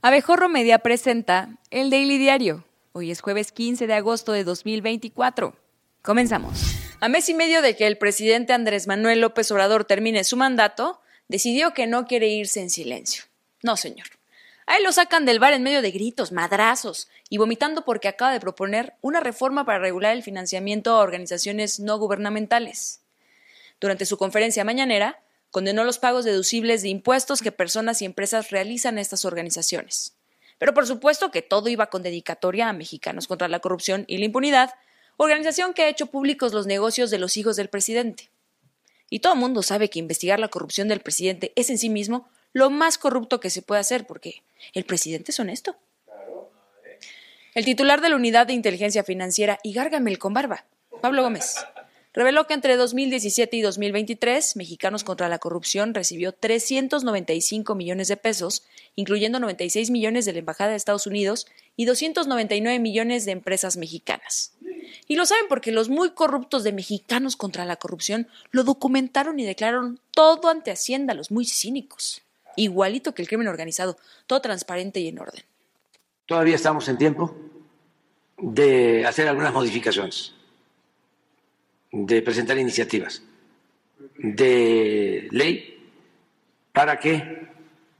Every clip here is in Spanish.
Abejorro Media presenta el Daily Diario. Hoy es jueves 15 de agosto de 2024. Comenzamos. A mes y medio de que el presidente Andrés Manuel López Obrador termine su mandato, decidió que no quiere irse en silencio. No, señor. Ahí lo sacan del bar en medio de gritos, madrazos y vomitando porque acaba de proponer una reforma para regular el financiamiento a organizaciones no gubernamentales. Durante su conferencia mañanera, condenó los pagos deducibles de impuestos que personas y empresas realizan a estas organizaciones. Pero por supuesto que todo iba con dedicatoria a Mexicanos contra la Corrupción y la Impunidad, organización que ha hecho públicos los negocios de los hijos del presidente. Y todo el mundo sabe que investigar la corrupción del presidente es en sí mismo lo más corrupto que se puede hacer, porque el presidente es honesto. El titular de la Unidad de Inteligencia Financiera y Gárgamel con barba, Pablo Gómez, reveló que entre 2017 y 2023, Mexicanos contra la Corrupción recibió 395 millones de pesos, incluyendo 96 millones de la Embajada de Estados Unidos y 299 millones de empresas mexicanas. Y lo saben porque los muy corruptos de Mexicanos contra la Corrupción lo documentaron y declararon todo ante Hacienda, los muy cínicos. Igualito que el crimen organizado, todo transparente y en orden. Todavía estamos en tiempo de hacer algunas modificaciones, de presentar iniciativas de ley para que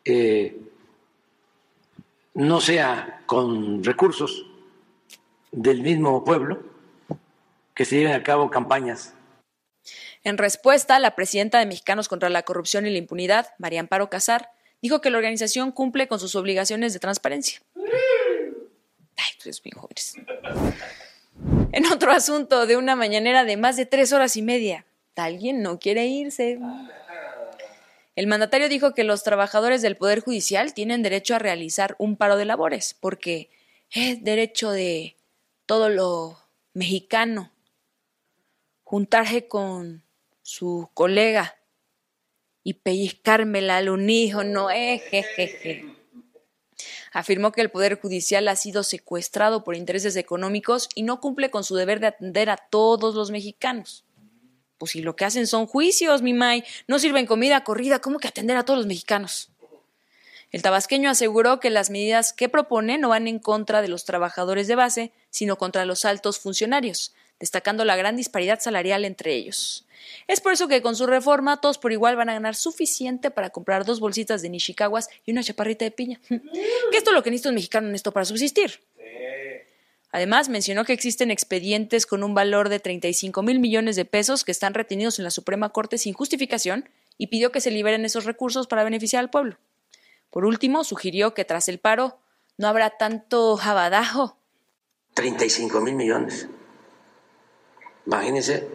no sea con recursos del mismo pueblo que se lleven a cabo campañas. En respuesta, la presidenta de Mexicanos contra la Corrupción y la Impunidad, María Amparo Casar, dijo que la organización cumple con sus obligaciones de transparencia. Ay, pues bien jóvenes. En otro asunto de una mañanera de más de 3 horas y media, alguien no quiere irse. El mandatario dijo que los trabajadores del Poder Judicial tienen derecho a realizar un paro de labores, porque es derecho de todo lo mexicano juntarse con su colega y pellizcármela al unísono, jejeje. Afirmó que el Poder Judicial ha sido secuestrado por intereses económicos y no cumple con su deber de atender a todos los mexicanos. Pues si lo que hacen son juicios, mi may, no sirven comida corrida, ¿cómo que atender a todos los mexicanos? El tabasqueño aseguró que las medidas que propone no van en contra de los trabajadores de base, sino contra los altos funcionarios, destacando la gran disparidad salarial entre ellos. Es por eso que con su reforma todos por igual van a ganar suficiente para comprar 2 bolsitas de nishikawas y una chaparrita de piña. Que esto es lo que necesita un mexicano honesto para subsistir. Además, mencionó que existen expedientes con un valor de 35,000 millones de pesos que están retenidos en la Suprema Corte sin justificación y pidió que se liberen esos recursos para beneficiar al pueblo. Por último, sugirió que tras el paro no habrá tanto jabadajo. 35,000 millones. Imagínense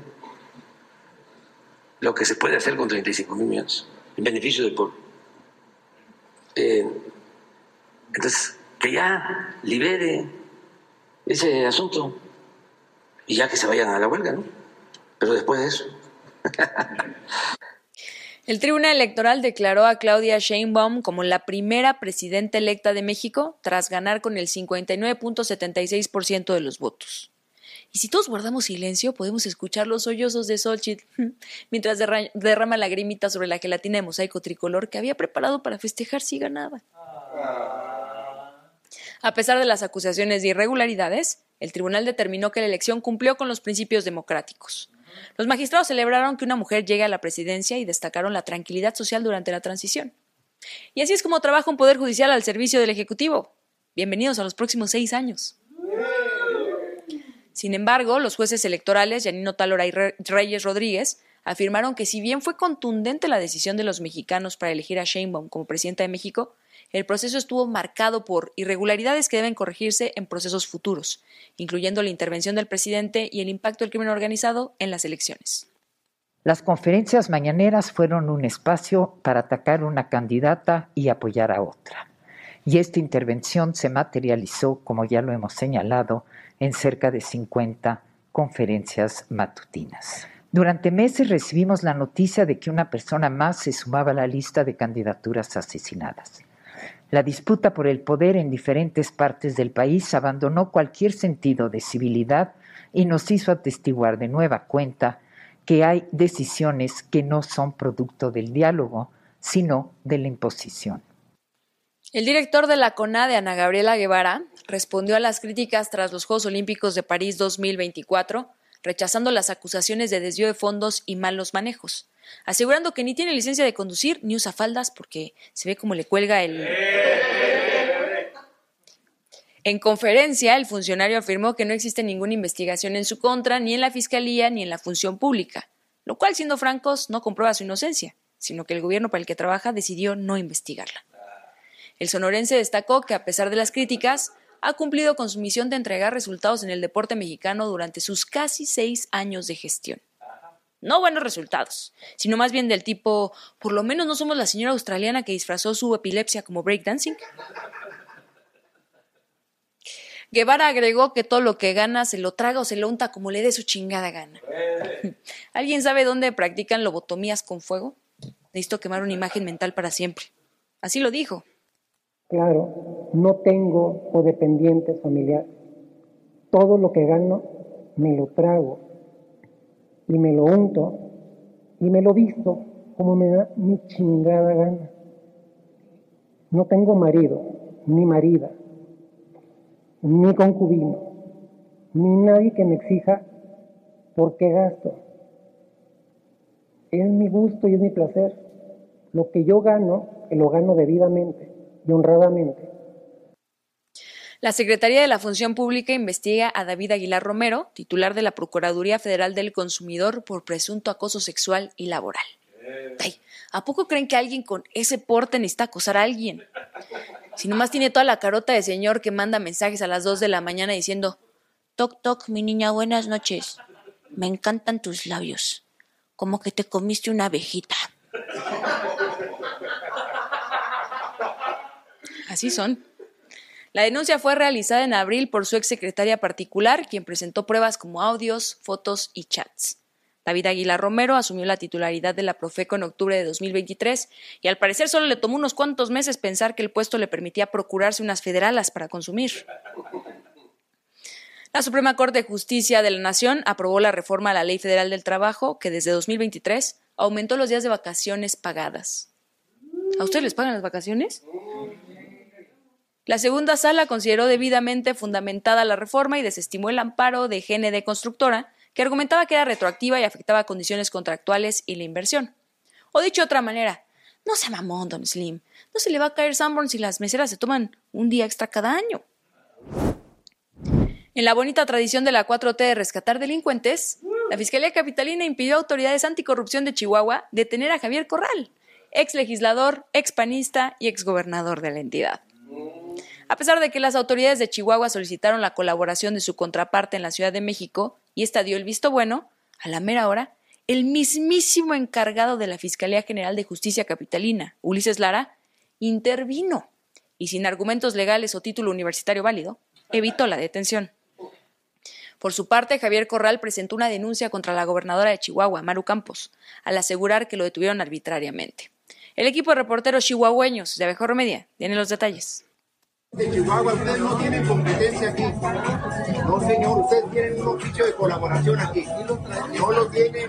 lo que se puede hacer con 35,000 millones en beneficio del pueblo. Entonces, que ya libere ese asunto y ya que se vayan a la huelga, ¿no? Pero después de eso. El Tribunal Electoral declaró a Claudia Sheinbaum como la primera presidenta electa de México tras ganar con el 59.76% de los votos. Y si todos guardamos silencio, podemos escuchar los sollozos de Xochitl mientras derrama lagrimita sobre la gelatina de mosaico tricolor que había preparado para festejar si ganaba. A pesar de las acusaciones de irregularidades, el tribunal determinó que la elección cumplió con los principios democráticos. Los magistrados celebraron que una mujer llegue a la presidencia y destacaron la tranquilidad social durante la transición. Y así es como trabaja un poder judicial al servicio del Ejecutivo. Bienvenidos a los próximos 6 años. Sin embargo, los jueces electorales, Yanino Talora y Reyes Rodríguez, afirmaron que si bien fue contundente la decisión de los mexicanos para elegir a Sheinbaum como presidenta de México, el proceso estuvo marcado por irregularidades que deben corregirse en procesos futuros, incluyendo la intervención del presidente y el impacto del crimen organizado en las elecciones. Las conferencias mañaneras fueron un espacio para atacar una candidata y apoyar a otra. Y esta intervención se materializó, como ya lo hemos señalado, en cerca de 50 conferencias matutinas. Durante meses recibimos la noticia de que una persona más se sumaba a la lista de candidaturas asesinadas. La disputa por el poder en diferentes partes del país abandonó cualquier sentido de civilidad y nos hizo atestiguar de nueva cuenta que hay decisiones que no son producto del diálogo, sino de la imposición. El director de la CONADE, Ana Gabriela Guevara, respondió a las críticas tras los Juegos Olímpicos de París 2024, rechazando las acusaciones de desvío de fondos y malos manejos, asegurando que ni tiene licencia de conducir ni usa faldas porque se ve como le cuelga el... En conferencia, el funcionario afirmó que no existe ninguna investigación en su contra, ni en la Fiscalía ni en la Función Pública, lo cual, siendo francos, no comprueba su inocencia, sino que el gobierno para el que trabaja decidió no investigarla. El sonorense destacó que, a pesar de las críticas, ha cumplido con su misión de entregar resultados en el deporte mexicano durante sus casi 6 años de gestión. No buenos resultados, sino más bien del tipo, por lo menos no somos la señora australiana que disfrazó su epilepsia como breakdancing. Guevara agregó que todo lo que gana se lo traga o se lo unta como le dé su chingada gana. ¿Alguien sabe dónde practican lobotomías con fuego? Necesito quemar una imagen mental para siempre. Así lo dijo. Claro, no tengo codependientes familiares. Todo lo que gano me lo trago y me lo unto y me lo visto como me da mi chingada gana. No tengo marido, ni marida, ni concubino, ni nadie que me exija por qué gasto. Es mi gusto y es mi placer. Lo que yo gano, lo gano debidamente y honradamente. La Secretaría de la Función Pública investiga a David Aguilar Romero, titular de la Procuraduría Federal del Consumidor, por presunto acoso sexual y laboral. Ay, ¿a poco creen que alguien con ese porte necesita acosar a alguien? Si nomás tiene toda la carota de señor que manda mensajes a las 2 de la mañana diciendo: toc, toc, mi niña, buenas noches. Me encantan tus labios. Como que te comiste una abejita. Así son. La denuncia fue realizada en abril por su exsecretaria particular, quien presentó pruebas como audios, fotos y chats. David Aguilar Romero asumió la titularidad de la Profeco en octubre de 2023 y al parecer solo le tomó unos cuantos meses pensar que el puesto le permitía procurarse unas federalas para consumir. La Suprema Corte de Justicia de la Nación aprobó la reforma a la Ley Federal del Trabajo que desde 2023 aumentó los días de vacaciones pagadas. ¿A ustedes les pagan las vacaciones? La segunda sala consideró debidamente fundamentada la reforma y desestimó el amparo de GND Constructora, que argumentaba que era retroactiva y afectaba condiciones contractuales y la inversión. O dicho de otra manera, no sea mamón, don Slim, no se le va a caer Sanborn si las meseras se toman un día extra cada año. En la bonita tradición de la 4T de rescatar delincuentes, la Fiscalía Capitalina impidió a autoridades anticorrupción de Chihuahua detener a Javier Corral, ex legislador, ex panista y ex gobernador de la entidad. A pesar de que las autoridades de Chihuahua solicitaron la colaboración de su contraparte en la Ciudad de México y esta dio el visto bueno, a la mera hora, el mismísimo encargado de la Fiscalía General de Justicia Capitalina, Ulises Lara, intervino y sin argumentos legales o título universitario válido, evitó la detención. Por su parte, Javier Corral presentó una denuncia contra la gobernadora de Chihuahua, Maru Campos, al asegurar que lo detuvieron arbitrariamente. El equipo de reporteros chihuahueños de Abejorro Media tiene los detalles. De Chihuahua, ustedes no tienen competencia aquí. No, señor, ustedes tienen un oficio de colaboración aquí. No lo tienen.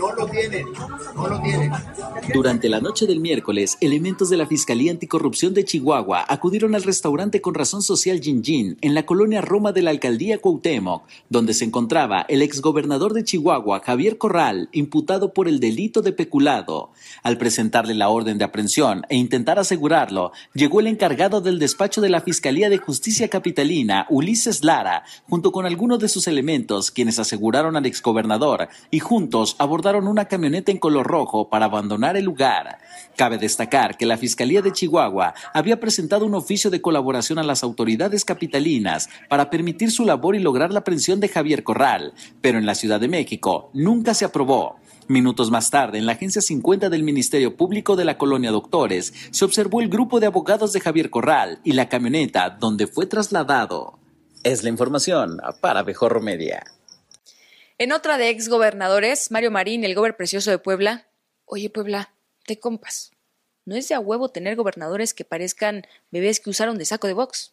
Durante la noche del miércoles, elementos de la Fiscalía Anticorrupción de Chihuahua acudieron al restaurante con razón social Yin Yin en la colonia Roma de la alcaldía Cuauhtémoc, donde se encontraba el exgobernador de Chihuahua, Javier Corral, imputado por el delito de peculado. Al presentarle la orden de aprehensión e intentar asegurarlo, llegó el encargado del despacho de la Fiscalía de Justicia Capitalina, Ulises Lara, junto con algunos de sus elementos, quienes aseguraron al exgobernador y juntos abordaron una camioneta en color rojo para abandonar el lugar. Cabe destacar que la Fiscalía de Chihuahua había presentado un oficio de colaboración a las autoridades capitalinas para permitir su labor y lograr la aprehensión de Javier Corral, pero en la Ciudad de México nunca se aprobó. Minutos más tarde, en la Agencia 50 del Ministerio Público de la Colonia Doctores, se observó el grupo de abogados de Javier Corral y la camioneta donde fue trasladado. Es la información para Abejorro Media. En otra de exgobernadores, Mario Marín, el gober precioso de Puebla. Oye, Puebla, te compas. ¿No es de a huevo tener gobernadores que parezcan bebés que usaron de saco de box?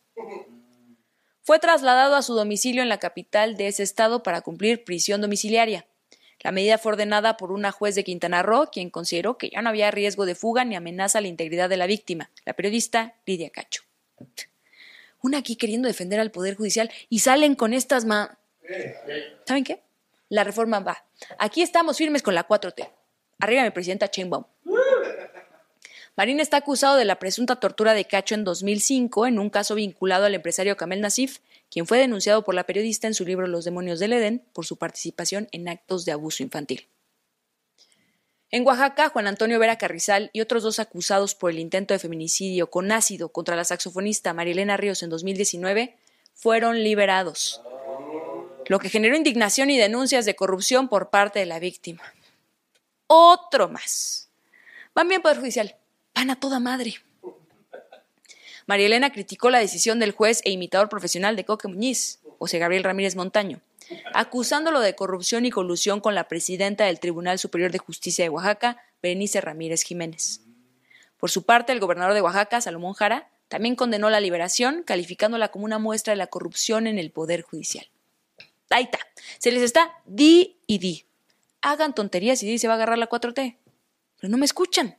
Fue trasladado a su domicilio en la capital de ese estado para cumplir prisión domiciliaria. La medida fue ordenada por una juez de Quintana Roo, quien consideró que ya no había riesgo de fuga ni amenaza a la integridad de la víctima, la periodista Lidia Cacho. Una aquí queriendo defender al Poder Judicial y salen con estas ¿Saben qué? La reforma va. Aquí estamos firmes con la 4T. Arriba mi presidenta Sheinbaum. Marín está acusado de la presunta tortura de Cacho en 2005 en un caso vinculado al empresario Kamel Nasif, quien fue denunciado por la periodista en su libro Los demonios del Edén por su participación en actos de abuso infantil. En Oaxaca, Juan Antonio Vera Carrizal y otros 2 acusados por el intento de feminicidio con ácido contra la saxofonista Marielena Ríos en 2019 fueron liberados, lo que generó indignación y denuncias de corrupción por parte de la víctima. Otro más. Van bien, Poder Judicial. Van a toda madre. Marielena criticó la decisión del juez e imitador profesional de Coque Muñiz, José Gabriel Ramírez Montaño, acusándolo de corrupción y colusión con la presidenta del Tribunal Superior de Justicia de Oaxaca, Berenice Ramírez Jiménez. Por su parte, el gobernador de Oaxaca, Salomón Jara, también condenó la liberación, calificándola como una muestra de la corrupción en el Poder Judicial. Ahí está. Se les está di y di. Hagan tonterías y se va a agarrar la 4T. Pero no me escuchan.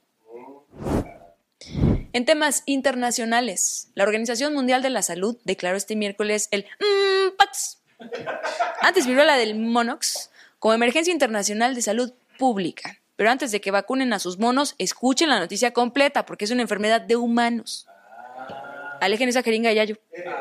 En temas internacionales, la Organización Mundial de la Salud declaró este miércoles el Pax, antes viruela del Monox, como emergencia internacional de salud pública. Pero antes de que vacunen a sus monos, escuchen la noticia completa, porque es una enfermedad de humanos. Alejen esa jeringa, Yayo.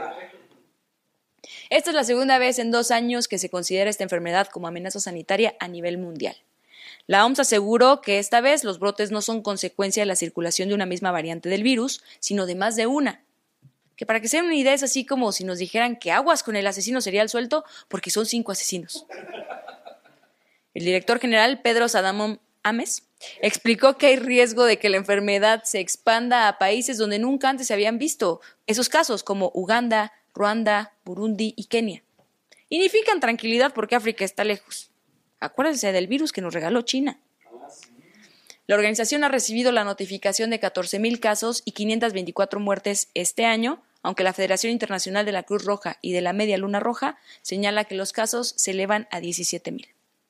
Esta es la segunda vez en 2 años que se considera esta enfermedad como amenaza sanitaria a nivel mundial. La OMS aseguró que esta vez los brotes no son consecuencia de la circulación de una misma variante del virus, sino de más de una. Que para que se den una idea es así como si nos dijeran que aguas con el asesino serial suelto porque son 5 asesinos. El director general Pedro Adhanom Ames explicó que hay riesgo de que la enfermedad se expanda a países donde nunca antes se habían visto esos casos, como Uganda, Ruanda, Burundi y Kenia. Y significan tranquilidad porque África está lejos. Acuérdense del virus que nos regaló China. La organización ha recibido la notificación de 14,000 casos y 524 muertes este año, aunque la Federación Internacional de la Cruz Roja y de la Media Luna Roja señala que los casos se elevan a 17,000.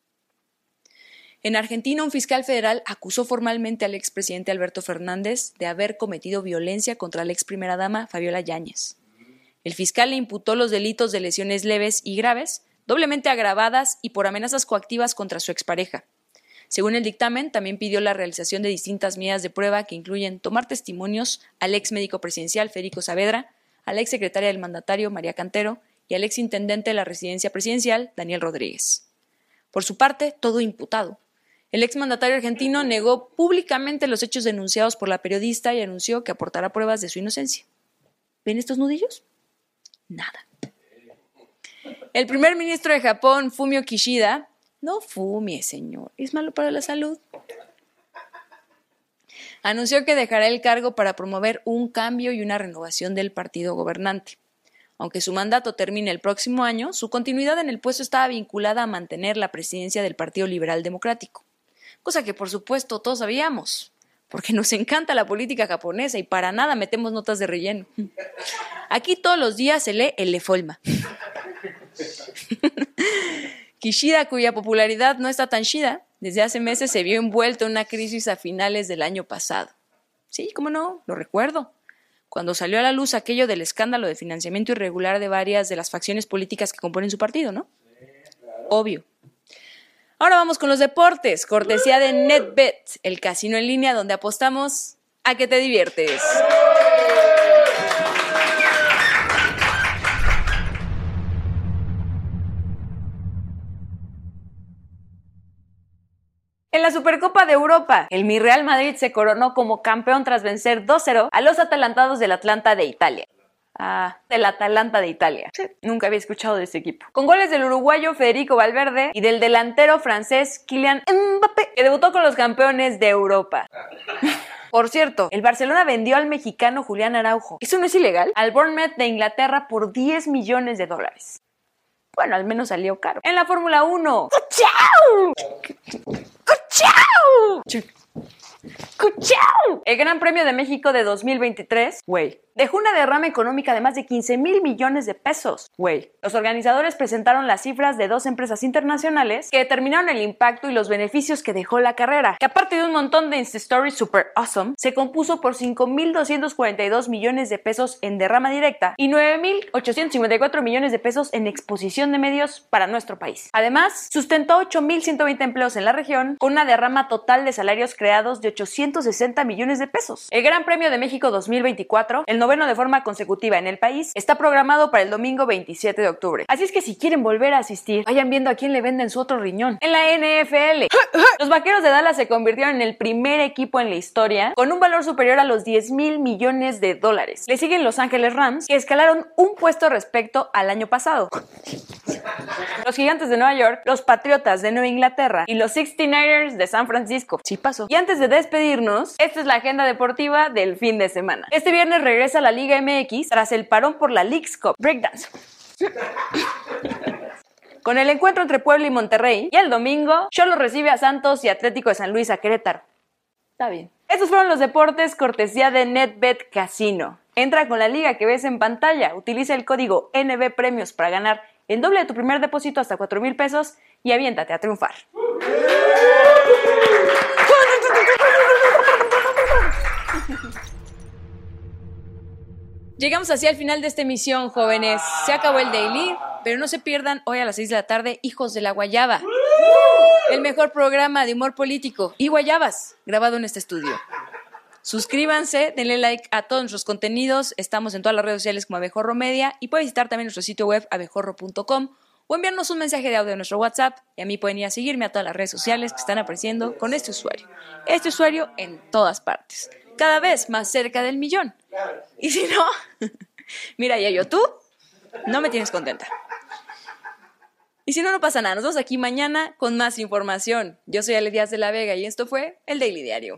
En Argentina, un fiscal federal acusó formalmente al expresidente Alberto Fernández de haber cometido violencia contra la ex primera dama Fabiola Yáñez. El fiscal le imputó los delitos de lesiones leves y graves, doblemente agravadas y por amenazas coactivas contra su expareja. Según el dictamen, también pidió la realización de distintas medidas de prueba que incluyen tomar testimonios al ex médico presidencial Federico Saavedra, a la ex secretaria del mandatario María Cantero y al ex intendente de la residencia presidencial Daniel Rodríguez. Por su parte, todo imputado. El ex mandatario argentino negó públicamente los hechos denunciados por la periodista y anunció que aportará pruebas de su inocencia. ¿Ven estos nudillos? Nada. El primer ministro de Japón, Fumio Kishida, no fumie, señor, es malo para la salud, anunció que dejará el cargo para promover un cambio y una renovación del partido gobernante. Aunque su mandato termine el próximo año, su continuidad en el puesto estaba vinculada a mantener la presidencia del Partido Liberal Democrático, cosa que por supuesto todos sabíamos, porque nos encanta la política japonesa y para nada metemos notas de relleno. Aquí todos los días se lee el Lefolma. Kishida, cuya popularidad no está tan chida, desde hace meses se vio envuelto en una crisis a finales del año pasado. Sí, cómo no, lo recuerdo. Cuando salió a la luz aquello del escándalo de financiamiento irregular de varias de las facciones políticas que componen su partido, ¿no? Obvio. Ahora vamos con los deportes, cortesía de NetBet, el casino en línea donde apostamos a que te diviertes. En la Supercopa de Europa, el Mi Real Madrid se coronó como campeón tras vencer 2-0 a los atalantados del Atlanta de Italia. Del Atalanta de Italia. Sí, nunca había escuchado de ese equipo. Con goles del uruguayo Federico Valverde y del delantero francés Kylian Mbappé, que debutó con los campeones de Europa. Por cierto, el Barcelona vendió al mexicano Julián Araujo, ¿eso no es ilegal?, al Bournemouth de Inglaterra por $10 millones. Bueno, al menos salió caro. En la Fórmula 1. ¡Chao! ¡Chao! ¡Cuchao! El Gran Premio de México de 2023, dejó una derrama económica de más de 15,000 millones de pesos, Los organizadores presentaron las cifras de 2 empresas internacionales que determinaron el impacto y los beneficios que dejó la carrera, que aparte de un montón de Insta Stories super awesome, se compuso por 5,242 millones de pesos en derrama directa y 9,854 millones de pesos en exposición de medios para nuestro país. Además, sustentó 8,120 empleos en la región, con una derrama total de salarios creados de 860 millones de pesos. El Gran Premio de México 2024, el noveno de forma consecutiva en el país, está programado para el domingo 27 de octubre. Así es que si quieren volver a asistir, vayan viendo a quién le venden su otro riñón. En la NFL, los Vaqueros de Dallas se convirtieron en el primer equipo en la historia con un valor superior a los 10,000 millones de dólares. Le siguen Los Ángeles Rams, que escalaron un puesto respecto al año pasado. Los Gigantes de Nueva York, los Patriotas de Nueva Inglaterra y los 69ers de San Francisco. Sí pasó. Y antes de despedirnos, esta es la agenda deportiva del fin de semana. Este viernes regresa a la Liga MX tras el parón por la Leagues Cup Breakdance, con el encuentro entre Puebla y Monterrey. Y el domingo, Xolos recibe a Santos y Atlético de San Luis a Querétaro. Está bien. Estos fueron los deportes cortesía de NetBet Casino. Entra con la liga que ves en pantalla, utiliza el código NBPremios para ganar el doble de tu primer depósito hasta 4,000 pesos y aviéntate a triunfar. Llegamos así al final de esta emisión, jóvenes. Se acabó el Daily, pero no se pierdan hoy a las 6 de la tarde Hijos de la Guayaba, el mejor programa de humor político y guayabas grabado en este estudio. Suscríbanse, denle like a todos nuestros contenidos. Estamos en todas las redes sociales como Abejorro Media y pueden visitar también nuestro sitio web abejorro.com o enviarnos un mensaje de audio a nuestro WhatsApp, y a mí pueden ir a seguirme a todas las redes sociales que están apareciendo con este usuario. Este usuario en todas partes, cada vez más cerca del 1,000,000. Y si no, mira, ya YouTube, no me tienes contenta. Y si no, no pasa nada. Nos vemos aquí mañana con más información. Yo soy Ale Díaz de la Vega y esto fue el Daily Diario.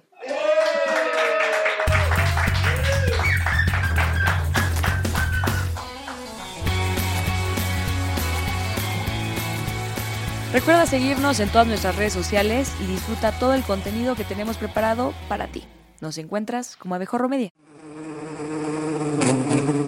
Recuerda seguirnos en todas nuestras redes sociales y disfruta todo el contenido que tenemos preparado para ti. Nos encuentras como Abejorro Media.